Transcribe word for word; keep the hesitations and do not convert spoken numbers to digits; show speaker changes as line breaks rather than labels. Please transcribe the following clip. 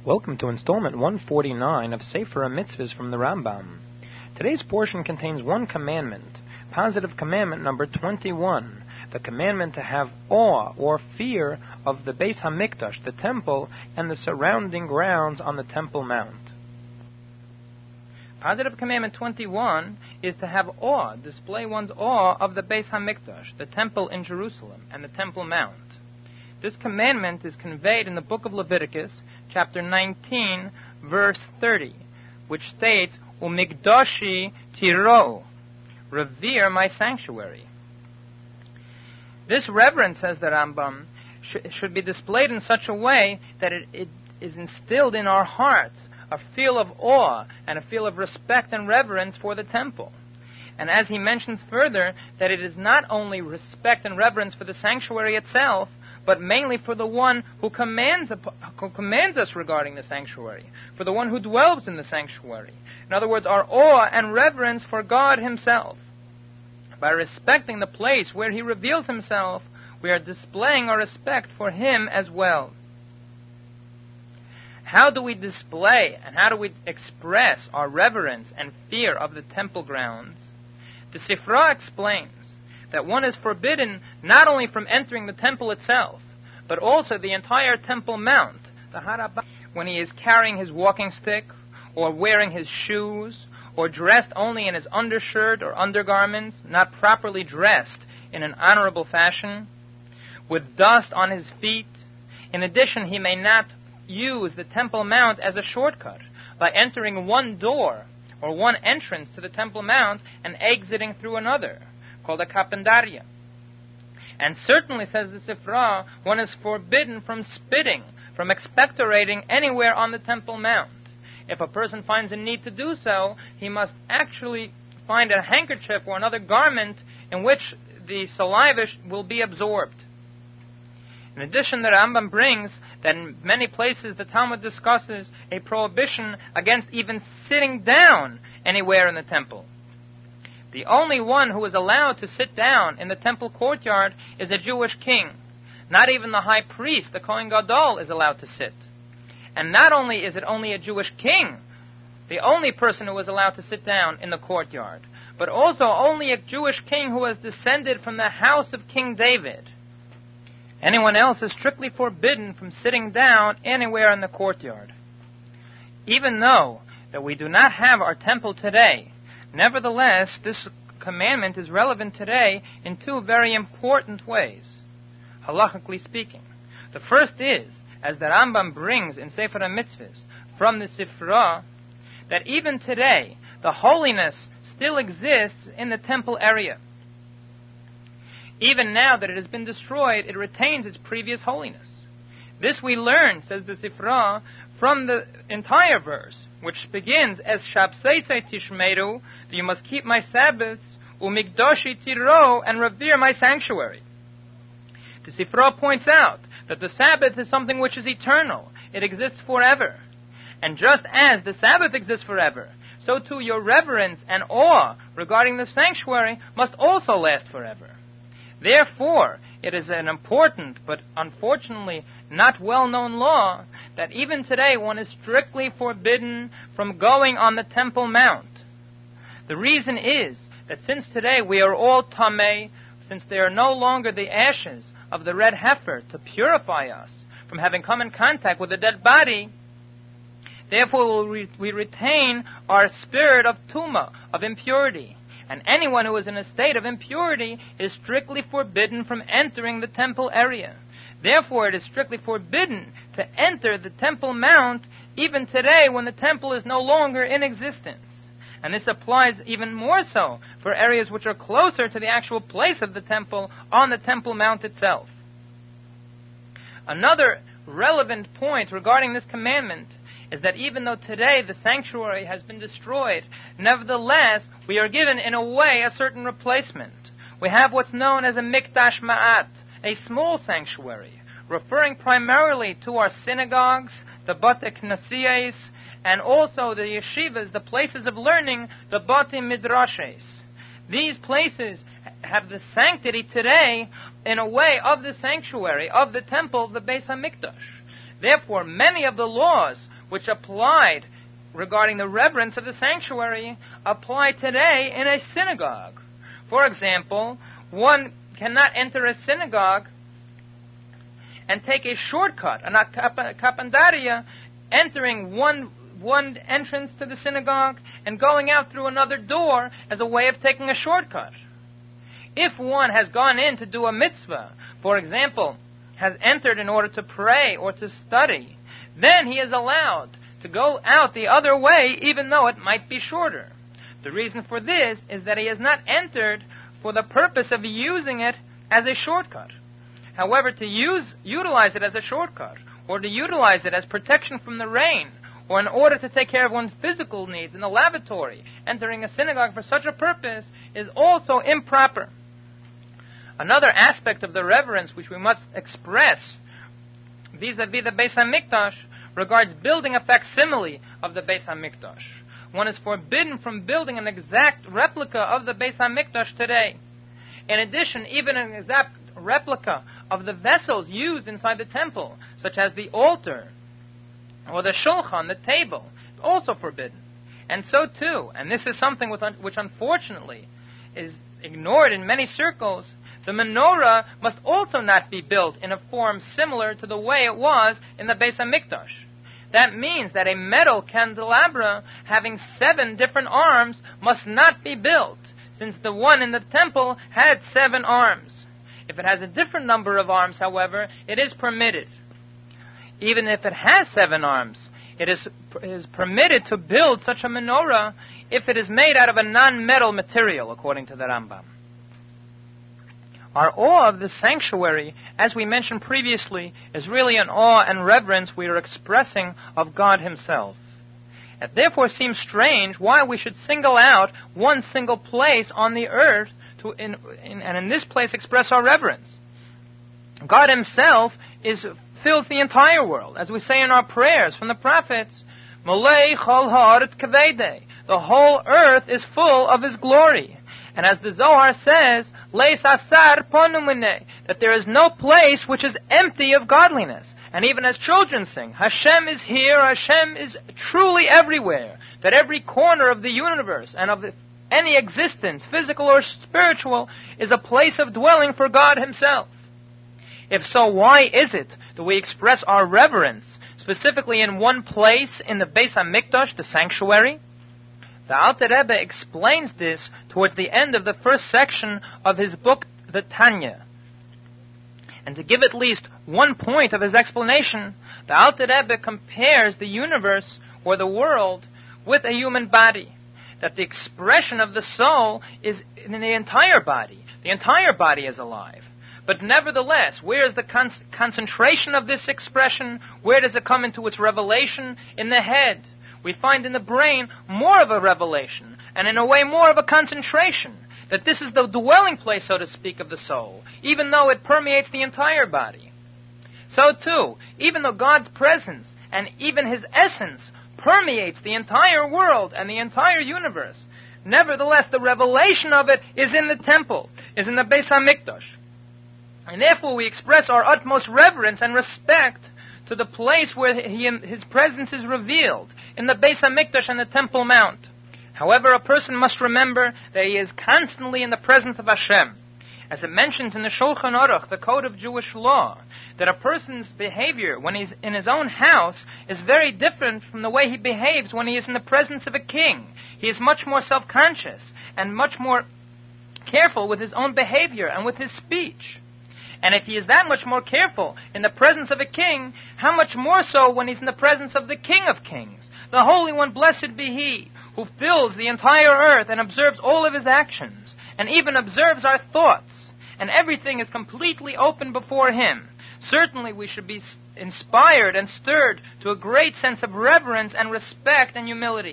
Welcome to installment one forty-nine of Sefer HaMitzvahs from the Rambam. Today's portion contains one commandment, positive commandment number twenty-one, the commandment to have awe or fear of the Beis HaMikdash, the temple, and the surrounding grounds on the Temple Mount. Positive commandment twenty-one is to have awe, display one's awe of the Beis HaMikdash, the temple in Jerusalem, and the Temple Mount. This commandment is conveyed in the book of Leviticus, chapter nineteen, verse thirty, which states, Umigdashi tiro, revere my sanctuary. This reverence, says the Rambam, sh- should be displayed in such a way that it, it is instilled in our hearts a feel of awe and a feel of respect and reverence for the temple. And as he mentions further, that it is not only respect and reverence for the sanctuary itself, but mainly for the one who commands, who commands us regarding the sanctuary, for the one who dwells in the sanctuary. In other words, our awe and reverence for God Himself. By respecting the place where He reveals Himself, we are displaying our respect for Him as well. How do we display and how do we express our reverence and fear of the temple grounds? The Sifra explains that one is forbidden not only from entering the temple itself, but also the entire Temple Mount, the Harabah, when he is carrying his walking stick, or wearing his shoes, or dressed only in his undershirt or undergarments, not properly dressed in an honorable fashion, with dust on his feet. In addition, he may not use the Temple Mount as a shortcut by entering one door or one entrance to the Temple Mount and exiting through another, called a kapendaria. And certainly, says the Sifra, one is forbidden from spitting, from expectorating anywhere on the Temple Mount. If a person finds a need to do so, he must actually find a handkerchief or another garment in which the saliva will be absorbed. In addition, the Rambam brings that in many places the Talmud discusses a prohibition against even sitting down anywhere in the temple. The only one who is allowed to sit down in the temple courtyard is a Jewish king. Not even the high priest, the Kohen Gadol, is allowed to sit. And not only is it only a Jewish king, the only person who is allowed to sit down in the courtyard, but also only a Jewish king who has descended from the house of King David. Anyone else is strictly forbidden from sitting down anywhere in the courtyard. Even though that we do not have our temple today, nevertheless, this commandment is relevant today in two very important ways, halachically speaking. The first is, as the Rambam brings in Sefer HaMitzvahs from the Sifra, that even today, the holiness still exists in the temple area. Even now that it has been destroyed, it retains its previous holiness. This we learn, says the Sifra, from the entire verse, which begins as Shabseisei Tishmeru, that you must keep my Sabbaths, Umigdashi Tiro, and revere my sanctuary. The Sifra points out that the Sabbath is something which is eternal. It exists forever. And just as the Sabbath exists forever, so too your reverence and awe regarding the sanctuary must also last forever. Therefore, it is an important, but unfortunately not well-known law, that even today one is strictly forbidden from going on the Temple Mount. The reason is that since today we are all tamei, since there are no longer the ashes of the red heifer to purify us from having come in contact with a dead body, therefore we retain our spirit of tuma, of impurity. And anyone who is in a state of impurity is strictly forbidden from entering the temple area. Therefore, it is strictly forbidden to enter the Temple Mount even today when the temple is no longer in existence. And this applies even more so for areas which are closer to the actual place of the temple on the Temple Mount itself. Another relevant point regarding this commandment is that even though today the sanctuary has been destroyed, nevertheless, we are given in a way a certain replacement. We have what's known as a mikdash ma'at, a small sanctuary, referring primarily to our synagogues, the Bate Knasiyos, and also the yeshivas, the places of learning, the Bate Midrashes. These places have the sanctity today in a way of the sanctuary, of the temple of the Beis HaMikdash. Therefore, many of the laws which applied regarding the reverence of the sanctuary apply today in a synagogue. For example, one cannot enter a synagogue and take a shortcut, an kapandaria, entering one one entrance to the synagogue and going out through another door as a way of taking a shortcut. If one has gone in to do a mitzvah, for example, has entered in order to pray or to study, then he is allowed to go out the other way even though it might be shorter. The reason for this is that he has not entered for the purpose of using it as a shortcut. However, to use, utilize it as a shortcut, or to utilize it as protection from the rain, or in order to take care of one's physical needs in the lavatory, entering a synagogue for such a purpose is also improper. Another aspect of the reverence which we must express vis-a-vis the Beis HaMikdash regards building a facsimile of the Beis HaMikdash. One is forbidden from building an exact replica of the Beis HaMikdash today. In addition, even an exact replica of the vessels used inside the temple, such as the altar, or the shulchan, the table, is also forbidden. And so too, and this is something with, which unfortunately is ignored in many circles, the menorah must also not be built in a form similar to the way it was in the Beis HaMikdash. That means that a metal candelabra having seven different arms must not be built, since the one in the temple had seven arms. If it has a different number of arms, however, it is permitted. Even if it has seven arms, it is, it is permitted to build such a menorah if it is made out of a non-metal material, according to the Rambam. Our awe of the sanctuary, as we mentioned previously, is really an awe and reverence we are expressing of God Himself. It therefore seems strange why we should single out one single place on the earth to, in, in, and in this place express our reverence. God Himself is fills the entire world, as we say in our prayers from the prophets, Molei chol haaretz kavede. The whole earth is full of His glory. And as the Zohar says, Leis asar ponu minei, that there is no place which is empty of godliness. And even as children sing, Hashem is here, Hashem is truly everywhere, that every corner of the universe and of the, any existence, physical or spiritual, is a place of dwelling for God Himself. If so, why is it that we express our reverence specifically in one place in the Beis HaMikdash, the sanctuary? The Alter Rebbe explains this towards the end of the first section of his book, the Tanya. And to give at least one point of his explanation, the Alter Rebbe compares the universe, or the world, with a human body. That the expression of the soul is in the entire body. The entire body is alive. But nevertheless, where is the con- concentration of this expression? Where does it come into its revelation? In the head. We find in the brain more of a revelation, and in a way more of a concentration. That this is the dwelling place, so to speak, of the soul, even though it permeates the entire body. So too, even though God's presence and even His essence permeates the entire world and the entire universe, nevertheless the revelation of it is in the temple, is in the Beis HaMikdash. And therefore we express our utmost reverence and respect to the place where he, His presence is revealed, in the Beis HaMikdash and the Temple Mount. However, a person must remember that he is constantly in the presence of Hashem. As it mentions in the Shulchan Aruch, the Code of Jewish Law, that a person's behavior when he's in his own house is very different from the way he behaves when he is in the presence of a king. He is much more self-conscious and much more careful with his own behavior and with his speech. And if he is that much more careful in the presence of a king, how much more so when he's in the presence of the King of Kings, the Holy One, blessed be He, who fills the entire earth and observes all of His actions, and even observes our thoughts, and everything is completely open before Him. Certainly we should be inspired and stirred to a great sense of reverence and respect and humility.